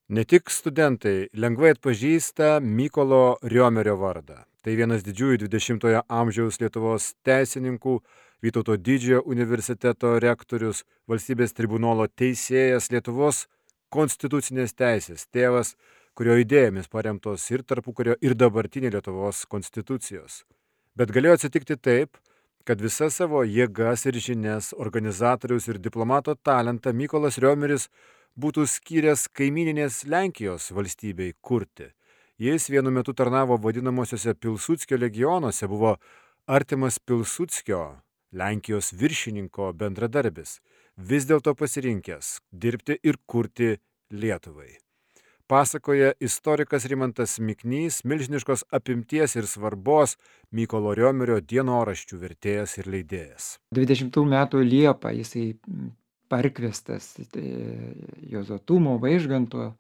Ne tik studentai lengvai atpažįsta Mykolo Riomerio vardą. Tai vienas didžiųjų 20-ojo amžiaus Lietuvos teisininkų, Vytauto didžiojo universiteto rektorius, valstybės tribunolo teisėjas, Lietuvos konstitucinės teisės tėvas, kurio idėjomis paremtos ir tarpukario, ir dabartinė Lietuvos konstitucijos. Bet galėjo atsitikti taip, kad visas savo jėgas ir žinias, organizatoriaus ir diplomato talentą Mykolas Riomeris būtų skyręs kaimyninės Lenkijos valstybei kurti. Jis vienu metu tarnavo vadinamosiuose Pilsudskio legionuose, buvo artimas Pilsudskio, Lenkijos viršininko bendradarbis, vis dėlto pasirinkęs dirbti ir kurti Lietuvai. Pasakoja istorikas Rimantas Miknys, milžiniškos apimties ir svarbos Mykolo Riomerio dienoraščių vertėjas ir leidėjas. 20 metų Liepą jisai parkviestas Juozo Tumo, Vaižganto.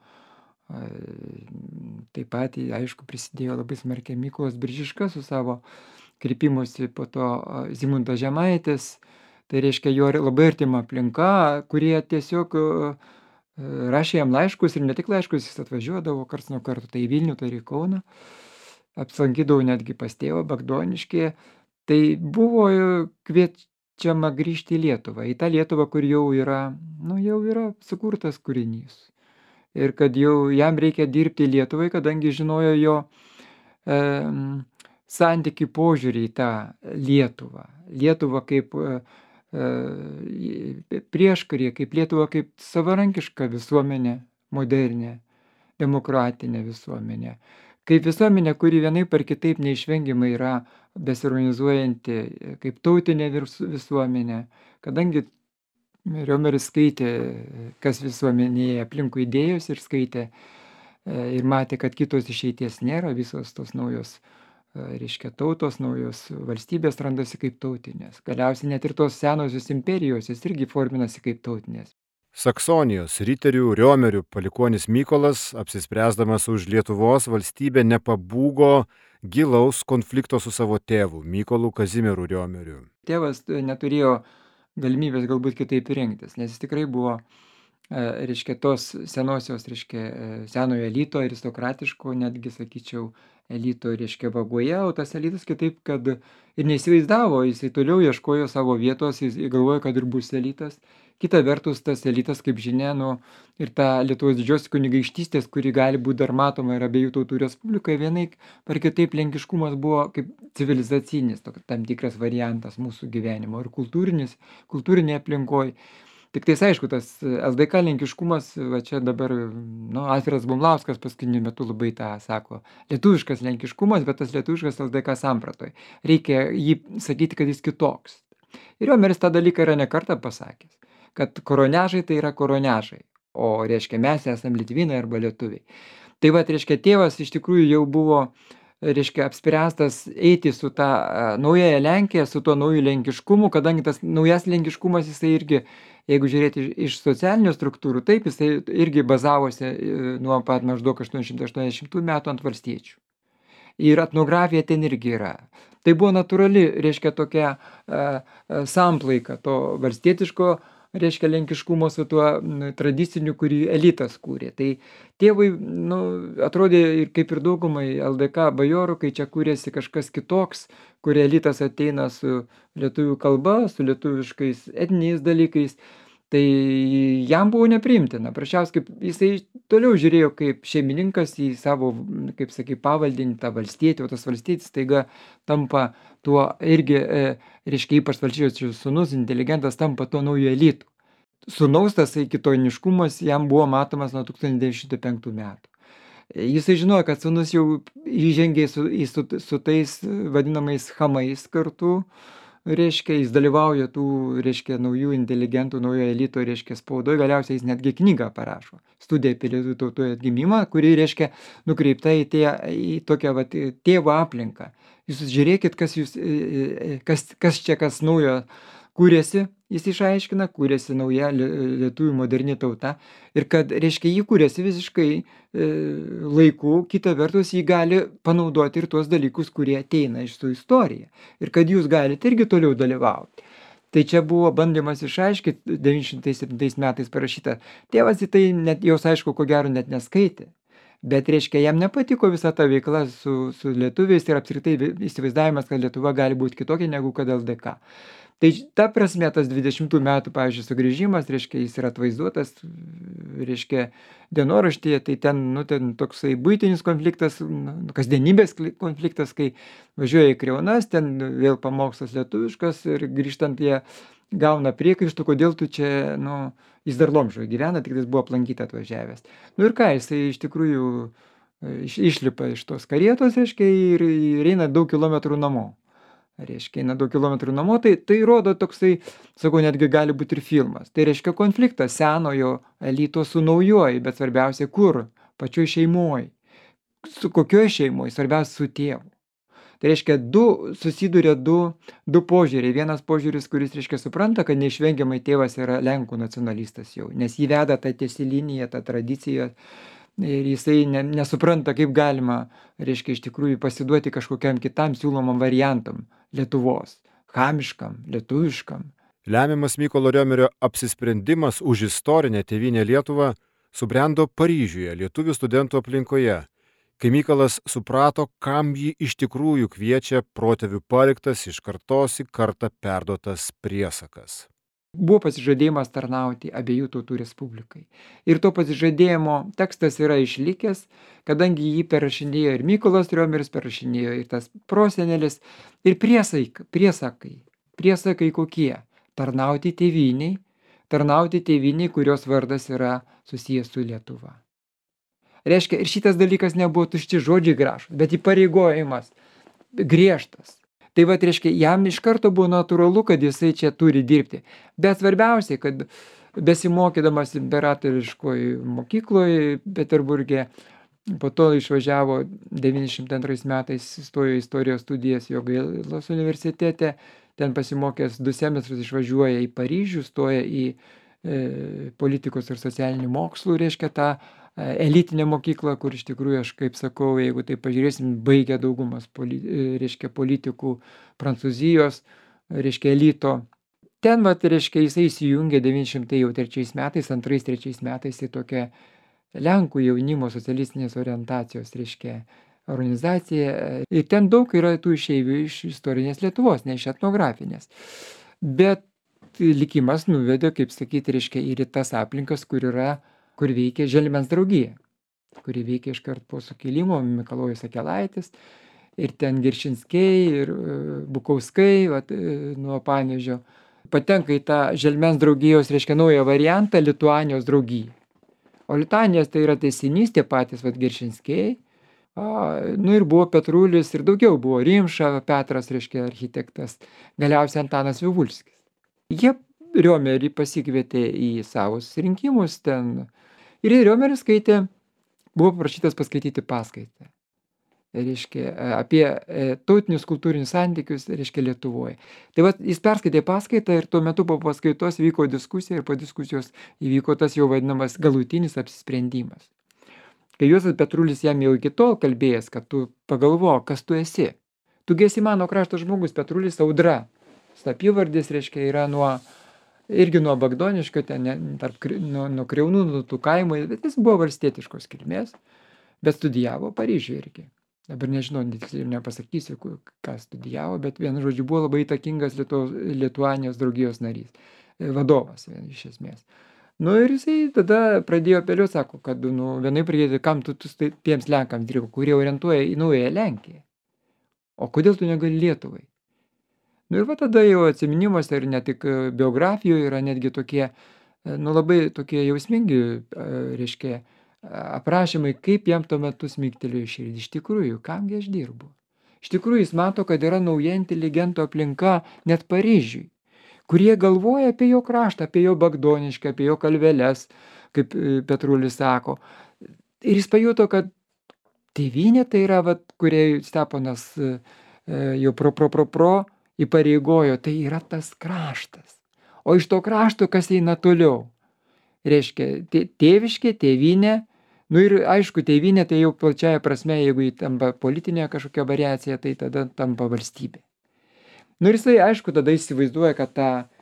Taip pat, aišku, prisidėjo labai smarkiai Mykolas Biržiška su savo kreipimusi, po to Zigmundas Žemaitis. Tai reiškia jo labai artima aplinka, kurie tiesiog rašė jam laiškus ir ne tik laiškus, jis atvažiuodavo karts nuo karto, tai į Vilnių, tai ir į Kauną. Apsilankydavo netgi pas tėvą Bagdoniškyje. Tai buvo kviečiama grįžti į Lietuvą, į tą Lietuvą, kur jau yra sukurtas kūrinys. Ir kad jau jam reikia dirbti Lietuvai, kadangi žinojo jo santykių požiūrį į tą Lietuvą. Lietuvą kaip prieškarį, kaip Lietuvą kaip savarankišką visuomenę, modernę, demokratinę visuomenę. Kaip visuomenė, kuri vienaip ar kitaip neišvengiamai yra besiorganizuojanti kaip tautinė visuomenė, kadangi Riomeris skaitė, kas visuomenėje aplinkui dėjosi ir skaitė ir matė, kad kitos išeities nėra, visos tos naujos, reiškia, tautos, naujos valstybės randasi kaip tautinės. Galiausiai net ir tos senosios imperijos, jis irgi forminasi kaip tautinės. Saksonijos riterių Riomerių palikuonis Mykolas, apsispręsdamas už Lietuvos valstybę, nepabūgo gilaus konflikto su savo tėvu, Mykolu Kazimieru Riomeriu. Tėvas neturėjo galimybės galbūt kitaip rinktis, nes jis tikrai buvo, reiškia, tos senosios, reiškia, senojo elito, aristokratiško, netgi, sakyčiau, elito, reiškia, vagoje, o tas elitas kitaip, kad ir neįsivaizdavo, jisai toliau ieškojo savo vietos, jis galvojo, kad ir bus elitas. Kita vertus, tas elitas, kaip žinia, ir ta Lietuvos didžiosios kunigaikštystės, kuri gali būti dar matoma ir abiejų tautų respublikoje, vienaip par kitaip lenkiškumas buvo kaip civilizacinis, tam tikras variantas mūsų gyvenimo ir kultūrinėje aplinkoje. Tik tais aišku, tas LDK lenkiškumas, va čia dabar, Alfredas Bumlauskas paskutiniu metu labai tą sako, lietuviškas lenkiškumas, bet tas lietuviškas LDK sampratoj. Reikia jį sakyti, kad jis kitoks. Ir Riomeris tą dalyką yra ne kartą pasakęs, kad koronežai tai yra koronežai, o reiškia mes esame litvinai arba lietuviai. Tai va, reiškia, tėvas iš tikrųjų jau buvo, reiškia, apspręstas eiti su tą naująją Lenkiją, su tuo nauju lenkiškumu, kadangi tas naujas lenkiškumas jisai irgi, jeigu žiūrėti iš socialinių struktūrų, taip jisai irgi bazavosi nuo pat maždaug 880 metų ant valstiečių. Ir etnografija ten irgi yra. Tai buvo natūrali, reiškia, tokia samplaika to valstietiško, reiškia, lenkiškumo su tuo tradiciniu, kurį elitas kūrė. Tai tėvui, atrodė ir kaip ir daugumai LDK bajorų, kai čia kūrėsi kažkas kitoks, kur elitas ateina su lietuvių kalba, su lietuviškais etniniais dalykais, tai jam buvo nepriimtina. Prašiausiai, jisai toliau žiūrėjo kaip šeimininkas į savo, kaip sakai, pavaldinį tą valstietį, o tas valstietis taiga tampa tuo irgi, reiškia, ypač valstiečių sūnus, inteligentas tampa tuo nauju elitu. Sūnaus tas kitoniškumas jam buvo matomas nuo 1905 metų. Jisai žinojo, kad sūnus jau įžengė su tais vadinamais chamais kartu, reiškia, jis dalyvauja tų, reiškia, naujų inteligentų, naujo elito, reiškia, spaudoje, galiausiai jis netgi knygą parašo, studija apie lietuvių tautų atgimimą, kuri, reiškia, nukreipta į tokią tėvo aplinką. Jūs žiūrėkit, kas naujo kūrėsi, jis išaiškina, kūrėsi nauja lietuvių moderni tauta ir kad, reiškia, jį kūrėsi visiškai laiku, kita vertus jį gali panaudoti ir tuos dalykus, kurie ateina iš su istorija ir kad jūs galite irgi toliau dalyvauti. Tai čia buvo bandymas išaiškinti 907 metais parašyta. Tėvas į tai net jos aišku, ko gero net neskaitė. Bet reiškia, jam nepatiko visa ta veikla su lietuviais ir apskritai įsivaizdavimas, kad Lietuva gali būti kitokia negu kad LDK. Tai ta prasme tas 20 metų, pavyzdžiui, sugrįžimas, reiškia, jis yra atvaizduotas, reiškia, dienoraštyje, tai ten toksai buitinis konfliktas, kasdienybės konfliktas, kai važiuoja į Kriaunas, ten vėl pamokslas lietuviškas ir grįžtant jie gauna priekaištų, kodėl tu čia, jis dar Lomžoje gyvena, tik jis buvo aplankyti atvažiavęs. Ir ką, jisai iš tikrųjų išlipa iš tos karietos, reiškia, ir eina daug kilometrų namo. Reiškia, eina daug kilometrų namo, tai rodo toksai, sakau, netgi gali būti ir filmas. Tai reiškia konfliktas senojo elito su naujoji, bet svarbiausia kur? Pačioj šeimoj. Su kokioj šeimoj? Svarbiausia su tėvu. Tai reiškia, susiduria du požiūriai. Vienas požiūris, kuris, reiškia, supranta, kad neišvengiamai tėvas yra Lenkų nacionalistas jau, nes jį veda tą tiesi liniją, tą tradiciją. Ir jisai nesupranta, kaip galima, reiškia, iš tikrųjų pasiduoti kažkokiam kitam siūlomam variantam Lietuvos, chamiškam, lietuviškam. Lemiamas Mykolo Riomerio apsisprendimas už istorinę tėvynę Lietuvą subrendo Paryžiuje, lietuvių studentų aplinkoje, kai Mykolas suprato, kam jį iš tikrųjų kviečia protėvių paliktas iš kartos į kartą perduotas priesakas. Buvo pasižadėjimas tarnauti abiejų tautų respublikai. Ir to pasižadėjimo tekstas yra išlikęs, kadangi jį perrašinėjo ir Mykolas Riomeris, perrašinėjo ir tas prosenelis. Ir priesakai kokie? Tarnauti tėvyniai, kurios vardas yra susijęs su Lietuva. Reiškia, ir šitas dalykas nebuvo tušti žodžiai gražūs, bet įpareigojimas griežtas. Tai va, reiškia, jam iš karto buvo natūralu, kad jisai čia turi dirbti. Bet svarbiausiai, kad besimokydamas imperatoriškoje mokykloje Peterburge, po to išvažiavo 902 metais, įstojo istorijos studijas Jogailos universitete, ten pasimokęs 2 semestrus išvažiuoja į Paryžių, stoja į politikos ir socialinių mokslų, reiškia, tą elitinę mokyklą, kur iš tikrųjų, aš kaip sakau, jeigu tai pažiūrėsim, baigia daugumas reiškia, politikų Prancūzijos, reiškia, elito. Ten, reiškia, jisai įsijungė 903 metais, 2-3 metais į tokią Lenkų jaunimo socialistinės orientacijos, reiškia, organizacija. Ir ten daug yra tų išeivių iš istorinės Lietuvos, ne iš etnografinės. Bet likimas nuvedė, kaip sakyti, reiškia, ir į tas aplinkas, kur veikia Želmens draugija, kuri veikia iškart po sukilimo, Mikalojus Akelaitis, ir ten Giršinskiai, ir Bukauskai, nuo Panevėžio, patenka į tą Želmens draugijos, reiškia, naują variantą, Lituanijos draugija. O Lituanijos tai yra tęsinys, tie patys Giršinskiai, ir buvo Petrulis, ir daugiau buvo Rimša, Petras, reiškia, architektas, galiausiai Antanas Vivulskis. Jie Riomerį pasikvietė į savo susirinkimus ten. Ir Riomeris skaitė, buvo paprašytas paskaityti paskaitą, reiškia, apie tautinius kultūrinius santykius, reiškia, Lietuvoje. Tai jis perskaitė paskaitą ir tuo metu po paskaitos vyko diskusija ir po diskusijos įvyko tas jau vadinamas galutinis apsisprendimas. Kai Juozas Petrulis jam jau iki tol kalbėjęs, kad tu pagalvok, kas tu esi. Tu esi mano krašto žmogus, Petrulis Audra. Slapyvardis, reiškia, yra irgi nuo Bagdoniškio, nuo Kriaunų, nuo tų kaimų, bet jis buvo valstietiškos kilmės, bet studijavo Paryžiuje irgi. Dabar nežinau, nepasakysiu, ką studijavo, bet vienu žodžiu buvo labai įtakingas Lituanijos draugijos narys, vadovas iš esmės. Ir jisai tada pradėjo apeliuoti, sako, kad vienai pradėti, kam tu tiems Lenkams dirbi, kurie orientuoja į naują Lenkiją. O kodėl tu negali Lietuvai? Ir tada jau atsiminimuose ir ne tik biografijoje yra netgi tokie, labai tokie jausmingi, reiškia, aprašymai, kaip jam tuo metu smigtelėjo širdį. Iš tikrųjų, kamgi aš dirbu? Iš tikrųjų, jis mato, kad yra nauja inteligentų aplinka net Paryžiui, kurie galvoja apie jo kraštą, apie jo Bagdonišką, apie jo kalveles, kaip Petrulis sako. Ir jis pajuto, kad tėvynė tai yra, kurie Steponas jau pro įpareigojo, tai yra tas kraštas. O iš to krašto, kas eina toliau? Reiškia, tėviškė, tėvynė, ir aišku, tėvynė tai jau plačiaja prasme, jeigu jį tampa politinė kažkokia variacija, tai tada tampa valstybė. Ir jisai, aišku, tada įsivaizduoja, kad tą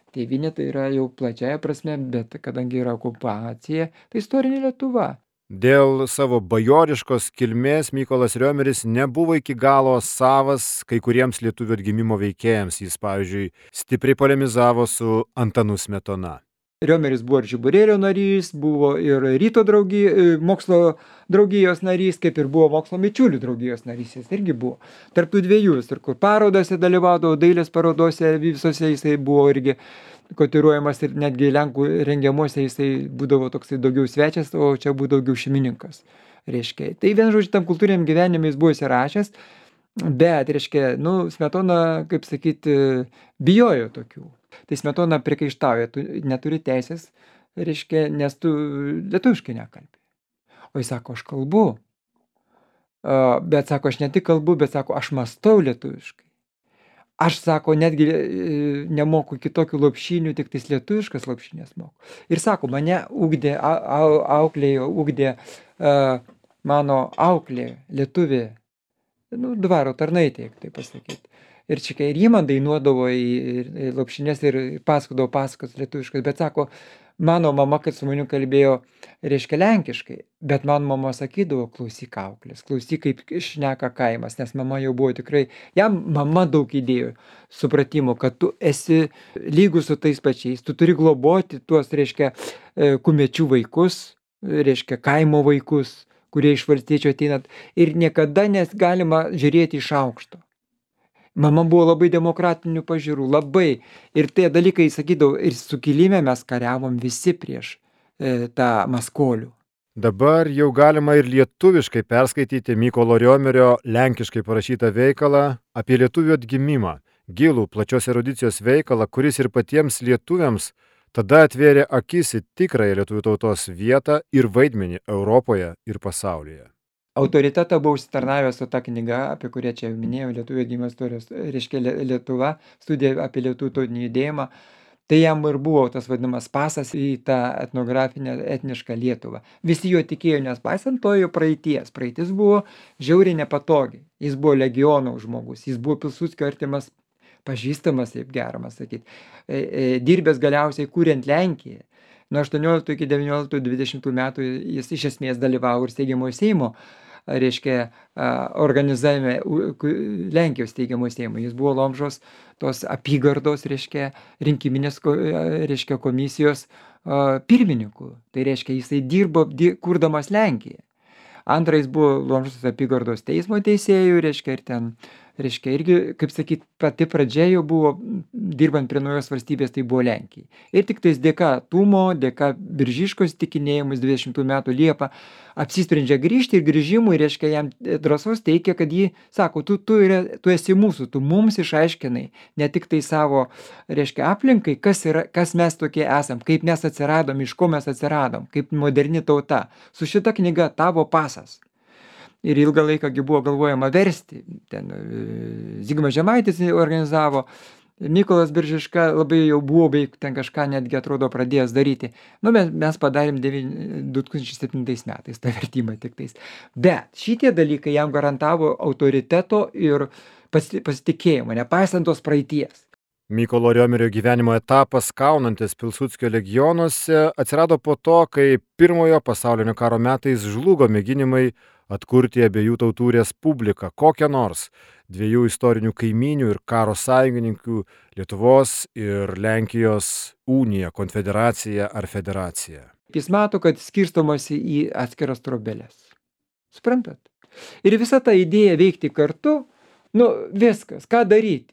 Tėvynė tai yra jau plačiaja prasme, bet kadangi yra okupacija, tai istorinė Lietuva. Dėl savo bajoriškos kilmės Mykolas Riomeris nebuvo iki galo savas kai kuriems lietuvių atgimimo veikėjams. Jis, pavyzdžiui, stipriai polemizavo su Antanu Smetona. Riomeris buvo ir Žiburėlio narys, buvo ir Ryto mokslo draugijos narys, kaip ir buvo mokslo bičiulių draugijos narys, jis irgi buvo. Tarp tų dviejų, ir kur parodose dalyvaudavo, dailės parodose visose jisai buvo irgi kotiruojamas ir netgi Lenkų rengiamuose jisai būdavo toksai daugiau svečias, o čia būdavo daugiau šeimininkas. Reiškia. Tai vien žodžiu, tam kultūriniam gyvenime jis buvo įsirašęs, bet, reiškia, Smetona, kaip sakyti, bijojo tokių. Tai Smetona priekaištauja, tu neturi teisės, reiškia, nes tu lietuviškai nekalbi. O jis sako, aš kalbu. Bet sako, aš ne tik kalbu, bet sako, aš mąstau lietuviškai. Aš, sako, netgi nemoku kitokių lopšinių, tik tais lietuviškas lopšinės moku. Ir sako, mane ugdė, ugdė mano auklė, lietuvė, dvaro tarnaitė, taip pasakyti. Ir čia, ir jį man dainuodavo į lopšinės ir pasakodavo pasakas lietuviškas, bet sako, mano mama, kad su maniu kalbėjo, reiškia lenkiškai, bet man mama sakydavo, klausyk auklės, klausyk kaip šneka kaimas, nes mama jau buvo tikrai, jam mama daug įdėjo supratimo, kad tu esi lygus su tais pačiais, tu turi globoti tuos, reiškia, kumečių vaikus, reiškia, kaimo vaikus, kurie iš valstiečių ateina ir niekada negalima žiūrėti iš aukšto. Mama buvo labai demokratinių pažiūrų, labai. Ir tie dalykai, sakydavau, ir sukilime mes kariavom visi prieš tą maskolių. Dabar jau galima ir lietuviškai perskaityti Mykolo Riomerio lenkiškai parašytą veikalą apie lietuvių atgimimą, gilų, plačios erudicijos veikalą, kuris ir patiems lietuviams tada atvėrė akis į tikrąją lietuvių tautos vietą ir vaidmenį Europoje ir pasaulyje. Autoritetą buvo užsitarnavęs su ta knyga, apie kurią čia minėjau, Lietuvių atgimimo istorijos, reiškia Lietuva, studija apie lietuvių tautinį judėjimą. Tai jam ir buvo tas vadinamas pasas į tą etnografinę, etnišką Lietuvą. Visi jo tikėjo, nes paisant to jo praeities. Praeitis buvo žiauriai nepatogi. Jis buvo legionų žmogus, jis buvo Pilsudskio artimas, pažįstamas, taip gerama sakyti. Dirbęs galiausiai kuriant Lenkiją. Nuo 18 iki 19-20 metų jis iš esmės dalyvavo ir steigiamojo Seimo, reiškia, organizavime Lenkijos steigiamojo Seimo. Jis buvo Lomžos tos apygardos, reiškia, rinkiminės, reiškia, komisijos pirmininku. Tai reiškia, jisai dirbo kurdamas Lenkiją. Antrais buvo Lomžos apygardos teismo teisėjų, reiškia, ir ten, reiškia, irgi, kaip sakyt, pati pradžia jau buvo, dirbant prie naujos valstybės, tai buvo Lenkijai. Ir tik tais dėka Tumo, dėka Biržiškos įtikinėjimus 20 metų Liepą apsisprendžia grįžti ir grįžimui, reiškia, jam drąsos teikia, kad jį, sako, tu esi mūsų, tu mums išaiškinai, ne tik tai savo, reiškia, aplinkai, kas mes tokie esam, kaip mes atsiradom, iš ko mes atsiradom, kaip moderni tauta. Su šita knyga tavo pasas. Ir ilgą laiką buvo galvojama versti. Ten Zigmas Žemaitis organizavo, Mykolas Biržiška labai jau buvo beveik ten kažką netgi atrodo pradėjęs daryti. Mes padarėm 2007 metais tą vertimą tik tais. Bet šitie dalykai jam garantavo autoriteto ir pasitikėjimo, nepaisant tos praeities. Mykolo Riomerio gyvenimo etapas kaunantis Pilsudskio legionuose atsirado po to, kai Pirmojo pasaulinio karo metais žlugo mėginimai atkurti abiejų tautų respubliką, kokią nors dviejų istorinių kaimynių ir karo sąjungininkų Lietuvos ir Lenkijos uniją, konfederaciją ar federaciją. Jis mato, kad skirstomasi į atskiras trobelės. Suprantat? Ir visa ta idėja veikti kartu, viskas, ką daryti.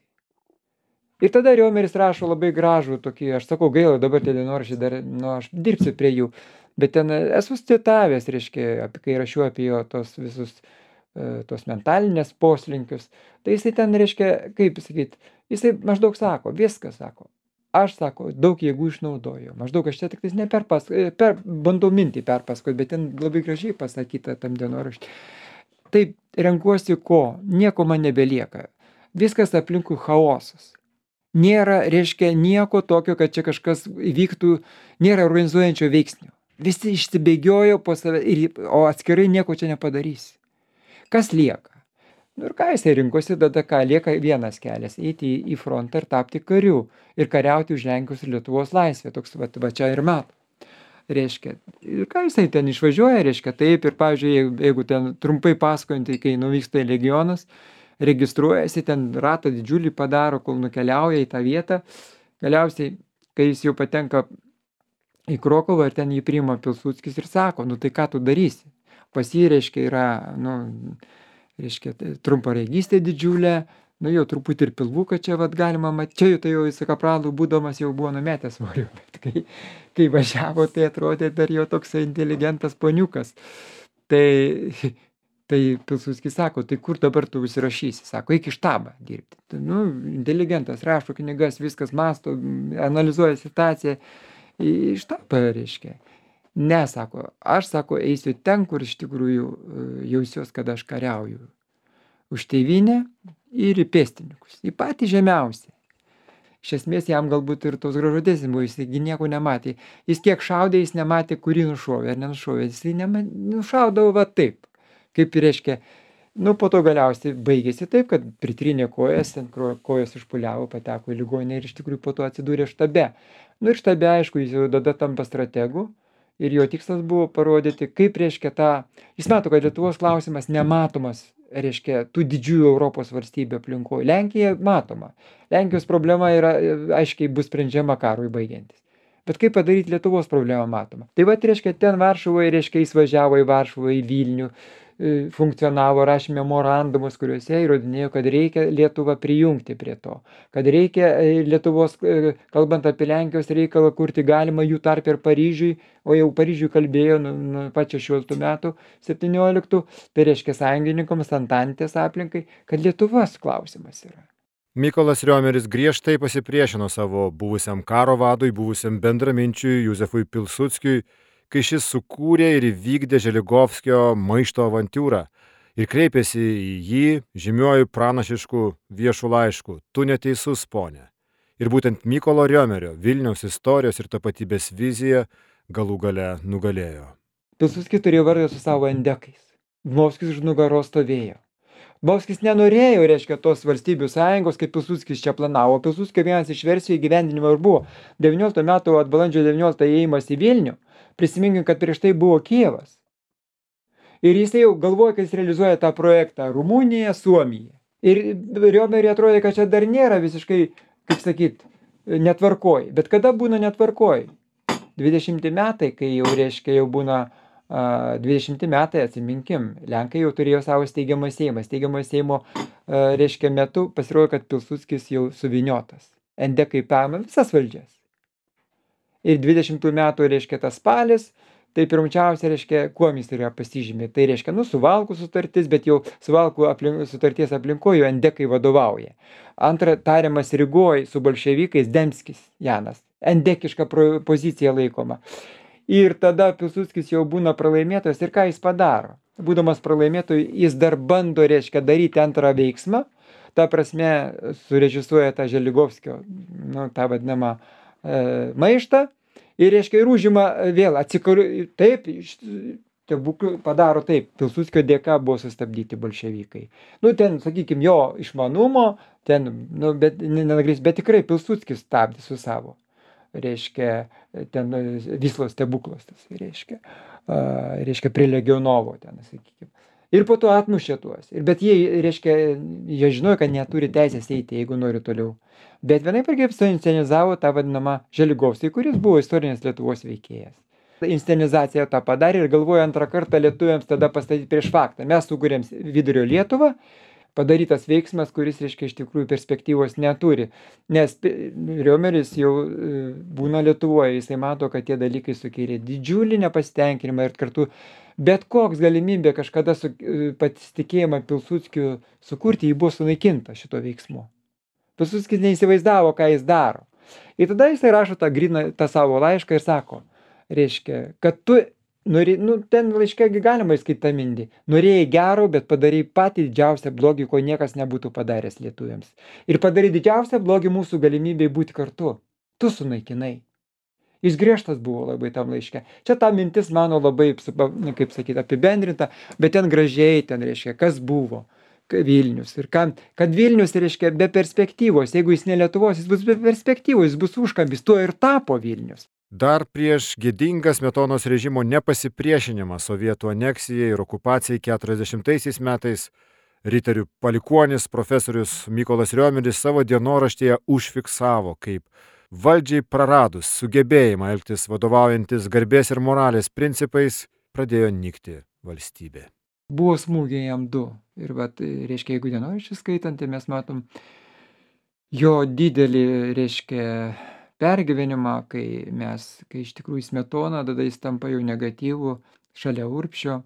Ir tada Riomeris rašo labai gražų tokį, aš sakau, gaila, dabar tie dienoraščiai dar, aš dirbsiu prie jų, bet ten esu citavęs, reiškia, kai rašiau apie jo tos visus, tos mentalinės poslinkius, tai jisai ten, reiškia, kaip sakyti, jisai maždaug sako, viskas sako, aš sako, daug jėgų išnaudoju, maždaug aš čia tik tais bandau mintį perpasakoti, bet ten labai gražiai pasakyta tam dienoraštį. Taip renkuosi ko, nieko man nebelieka, viskas aplinkui chaosas. Nėra, reiškia, nieko tokio, kad čia kažkas įvyktų, nėra organizuojančio veiksnio. Visi išsibėgiojo po save, o atskirai nieko čia nepadarysi. Kas lieka? Nu ir ką jisai rinkosi, tada ką, lieka vienas kelias - eiti į frontą ir tapti kariu ir kariauti už Lenkijos ir Lietuvos laisvę. Toks va čia ir mato. Reiškia, ir ką jisai ten išvažiuoja, reiškia, taip ir, pavyzdžiui, jeigu ten trumpai pasakojant, tai kai nuvyksta į legionus, registruojasi, ten ratą didžiulį padaro, kol nukeliauja į tą vietą. Galiausiai, kai jis jau patenka į Krokuvą ir ten jį priima Pilsudskis ir sako, nu tai ką tu darysi? Pas jį, reiškia, yra, nu, reiškia, trumparegystė didžiulė, nu jau truputį ir pilvuką čia vat galima matyti, čia jau tai jau jis kapralu būdamas jau buvo numetęs svorių, bet kai važiavo, tai atrodė dar jau toks inteligentas poniukas. Tai Pilsudskis sako, tai kur dabar tu užsirašysi? Sako, eik į štabą dirbti. Tai, nu, inteligentas, rašo knygas, viskas masto, analizuoja situaciją, į štabą, reiškia. Ne, sako, aš, sako, eisiu ten, kur iš tikrųjų jausiuos, kad aš kariauju. Už tėvynę ir į pėstininkus, į patį žemiausią. Iš esmės jam galbūt ir tos gražodės buvo, jis nieko nematė. Jis kiek šaudė, jis nematė, kurį nušovė ar nenušovė. Jis nušaudavo va taip, kaip reiškia. Nu, po to galiausiai baigėsi taip, kad pritrynė kojas, ten kojas užpuliavo, pateko į ligoninę ir iš tikrųjų po to atsidūrė štabe. Nu ir štabe, aišku, jis jau tada tampa strategu ir jo tikslas buvo parodyti, kaip reiškia tą... Jis mato, kad Lietuvos klausimas nematomas, reiškia, tų didžiųjų Europos valstybių aplinkoje. Lenkija matoma. Lenkijos problema yra, aiškiai, bus sprendžiama karui baigiantis. Bet kaip padaryti Lietuvos problemą matomą? Tai va, reiškia, ten Varšuvoje, reiškia, jis važiavo į Varšuvą, į Vilnių, funkcionavo, rašė memorandumus, kuriuose įrodinėjo, kad reikia Lietuvą prijungti prie to, kad reikia Lietuvos, kalbant apie Lenkijos reikalą, kurti galima jų tarp ir Paryžiui, o jau Paryžiui kalbėjo nuo pačio 16 metų, 17, tai reiškia sąjungininkams, Antantės aplinkai, kad Lietuvos klausimas yra. Mykolas Riomeris griežtai pasipriešino savo buvusiam karo vadui, buvusiam bendraminčiui Józefui Pilsudskiui, kai šis sukūrė ir įvykdė Želigovskio maišto avantiūrą ir kreipėsi į jį žymiuoju pranašišku viešu laišku "Tu neteisus, ponė". Ir būtent Mykolo Riomerio Vilniaus istorijos ir tapatybės vizija galų gale nugalėjo. Pilsudskis turėjo vardą su savo endekais. Dmovskis už nugaros stovėjo. Dmovskis nenorėjo, reiškia, tos valstybių sąjungos, kaip Pilsudskis čia planavo. Pilsudskio vienas iš versijų įgyvendinimo ir buvo 19 metų balandžio 19 įėjimas į Vilnių. Prisiminkim, kad prieš tai buvo Kijevas. Ir jis jau galvoja, kad jis realizuoja tą projektą Rumunija, Suomija. Ir Riomeriui atrodė, kad čia dar nėra visiškai, kaip sakyt, netvarkoj. Bet kada būna netvarkoj? 20 metai, kai jau, reiškia, jau būna 20 metai, atsiminkim, Lenkai jau turėjo savo steigiamą Seimą. Steigiamą Seimo, reiškia, metu pasirodo, kad Pilsudskis jau suviniotas. Endekai paima visas valdžias. Ir 20 metų, reiškia, tas spalis, tai pirmčiausia, reiškia, kuom jis yra pasižymė. Tai reiškia, nu, Suvalkų sutartis, bet jau Suvalkų sutarties aplinkoje endekai vadovauja. Antra, tariamas Rygoj su bolševikais Demskis Janas. Endekiška pozicija laikoma. Ir tada Pilsudskis jau būna pralaimėtojas ir ką jis padaro? Būdamas pralaimėtojui, jis dar bando, reiškia, daryti antrą veiksmą. Ta prasme, surežisuoja tą Želigovskio, nu, tą vadinamą maištą. Ir, reiškia, ir užima vėl taip, stebuklų padaro taip, Pilsudskio dėka buvo sustabdyti bolševikai. Nu, ten, sakykime, jo išmanumo, ten, nu, bet tikrai Pilsudskis stabdė su savo, reiškia, ten Vyslos stebuklas, tas, reiškia, prie Legionovo, ten, sakykime. Ir po to atmušė tuos. Bet jie, reiškia, jie žinojo, kad neturi teisės eiti, jeigu nori toliau. Bet vienaip ir kaip suinscenizavo tą vadinamą Želigovskį, kuris buvo istorinės Lietuvos veikėjas. Inscenizacija tą padarė ir galvoja antrą kartą lietuviams tada pastatyti prieš faktą. Mes sukūrėm Vidurio Lietuvą, padarytas veiksmas, kuris, reiškia, iš tikrųjų perspektyvos neturi. Nes Riomeris jau būna Lietuvoje, jisai mato, kad tie dalykai sukėlė didžiulį nepasitenkinimą ir kartu bet koks galimybė kažkada pasitikėjimą Pilsudskiu sukurti, jį buvo sunaikinta šito veiksmu. Pilsudskis neįsivaizdavo, ką jis daro. Ir tada jisai rašo tą savo laišką ir sako, reiškia, kad tu ten laiške galima įskaityti tą mintį. Norėjai gero, bet padarai patį didžiausią blogį, ko niekas nebūtų padaręs lietuviams. Ir padarai didžiausią blogį mūsų galimybėj būti kartu. Tu sunaikinai. Jis griežtas buvo labai tam laiške. Čia ta mintis mano labai, kaip sakyti, apibendrinta, bet ten gražiai, ten reiškia, kas buvo. Vilnius. Ir kad Vilnius reiškia be perspektyvos. Jeigu jis ne Lietuvos, jis bus be perspektyvos, jis bus užkampis. Tuo ir tapo Vilnius. Dar prieš gėdingą Smetonos režimo nepasipriešinimą sovietų aneksijai ir okupacijai 40 metais riterių palikuonis profesorius Mykolas Riomeris savo dienoraštyje užfiksavo, kaip valdžiai praradus sugebėjimą elgtis vadovaujantis garbės ir moralės principais pradėjo nykti valstybė. Buvo smūgiai jam 2. Ir reiškia, jeigu dienoraštį skaitant, tai mes matom jo didelį, reiškia, pergyvenimą, kai iš tikrųjų Smetona, tada jis tampa jau negatyvų šalia Urbšio.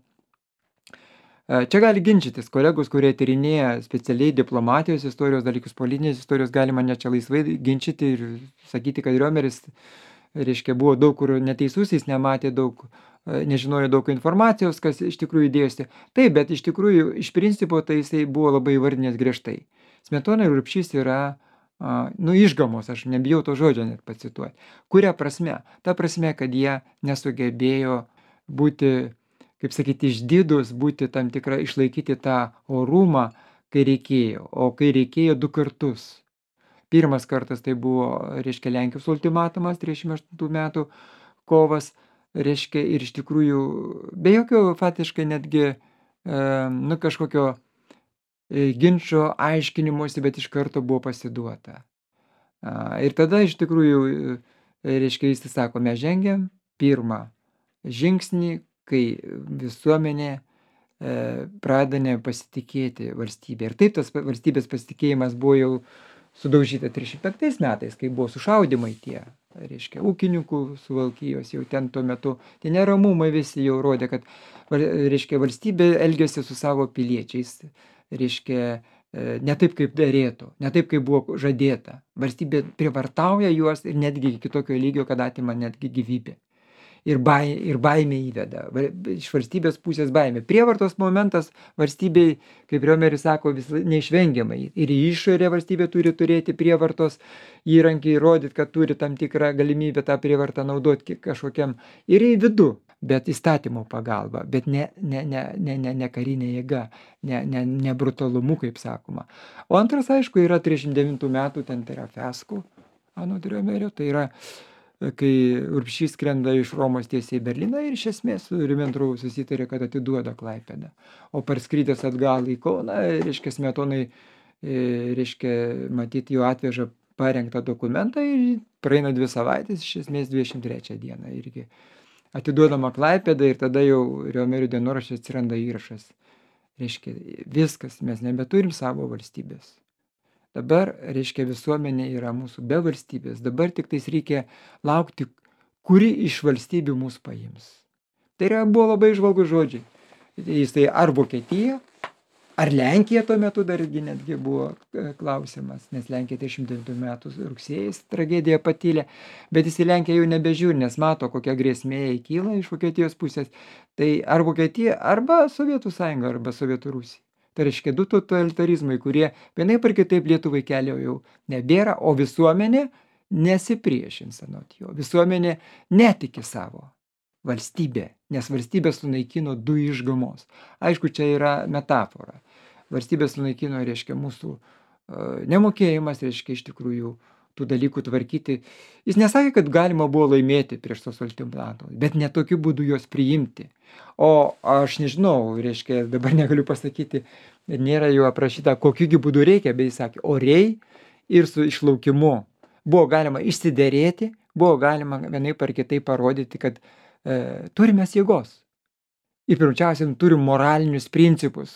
Čia gali ginčytis kolegos, kurie tyrinėja specialiai diplomatijos istorijos dalykus, politinės istorijos, galima net čia laisvai ginčyti ir sakyti, kad Riomeris, reiškia, buvo daug kur neteisus, jis nematė daug, nežinojo daug informacijos, kas iš tikrųjų dėjosi. Taip, bet iš tikrųjų, iš principo, tai jisai buvo labai įvardinęs griežtai. Smetona ir Urbšys yra, išgamos, aš nebijau to žodžio net pacituoti. Kuria prasme? Ta prasme, kad jie nesugebėjo būti, kaip sakyti, išdidus, būti tam tikrą, išlaikyti tą orumą, kai reikėjo. O kai reikėjo 2 kartus. Pirmas kartas tai buvo, reiškia, Lenkijos ultimatumas 38 metų kovas, reiškia, ir iš tikrųjų, be jokio faktiškai netgi, kažkokio ginčo aiškinimuose, bet iš karto buvo pasiduota. Ir tada iš tikrųjų, reiškia, jis sako, mes žengiam pirmą žingsnį, kai visuomenė pradeda nepasitikėti valstybė. Ir taip tas valstybės pasitikėjimas buvo jau sudaužyta 35 metais, kai buvo sušaudymai tie, reiškia, ūkininkų Suvalkijos, jau ten tuo metu tie neramumai visi jau rodė, kad, reiškia, valstybė elgėsi su savo piliečiais, reiškia, ne taip, kaip derėtų, ne taip, kaip buvo žadėta. Valstybė privartauja juos ir netgi iki tokio lygio, kad atima netgi gyvybę. Ir baimė įveda. Iš valstybės pusės baimė. Prievartos momentas valstybei, kaip Riomeris sako, neišvengiamai. Ir į išorę valstybė turi turėti prievartos įrankį, įrodyti, kad turi tam tikrą galimybę tą prievartą naudoti kažkokiam. Ir į vidų, bet įstatymo pagalba, bet ne karinė jėga, ne brutalumu, kaip sakoma. O antras, aišku, yra 39 metų, ten tai yra Fiasko, anot Riomerio, tai yra kai Urbšys skrenda iš Romos tiesiai į Berliną ir iš esmės su Ribbentropu susitarė, kad atiduoda Klaipėdą. O parskridęs atgal į Kauną, reiškia, Smetonai, reiškia, matyti, jo atveža parengtą dokumentą ir praeina 2 savaitės, iš esmės 23 dieną irgi atiduodama Klaipėdą ir tada jau Riomerio dienoraštyje atsiranda įrašas. Reiškia, viskas, mes nebeturim savo valstybės. Dabar, reiškia, visuomenė yra mūsų be valstybės. Dabar tik tais reikia laukti, kuri iš valstybių mus paims. Tai buvo labai žvalgūs žodžiai. Jisai ar Vokietija, ar Lenkija tuo metu dargi netgi buvo klausimas, nes Lenkija 39 metų rugsėjais tragediją patylė, bet jis į Lenkiją jau nebežiūri, nes mato, kokia grėsmė kyla iš Vokietijos pusės. Tai ar Vokietija, arba Sovietų sąjunga, arba Sovietų Rusija. Tai reiškia 2 totalitarizmai, kurie vienaip ar kitaip Lietuvai kelio jau nebėra, o visuomenė nesipriešins anot jo. Visuomenė netiki savo valstybę, nes valstybė sunaikino 2 išgamos. Aišku, čia yra metafora. Valstybė sunaikino, reiškia, mūsų nemokėjimas, reiškia, iš tikrųjų tų dalykų tvarkyti. Jis nesakė, kad galima buvo laimėti prieš tos ultimatus, bet ne tokiu būdu juos priimti. O aš nežinau, reiškia, dabar negaliu pasakyti, nėra jau aprašyta, kokiu būdu reikia, bet jis sakė, oriai ir su išlaukimu. Buvo galima išsiderėti, buvo galima vienaip ar kitaip parodyti, kad turime jėgos. Ir pirmiausia, turim moralinius principus,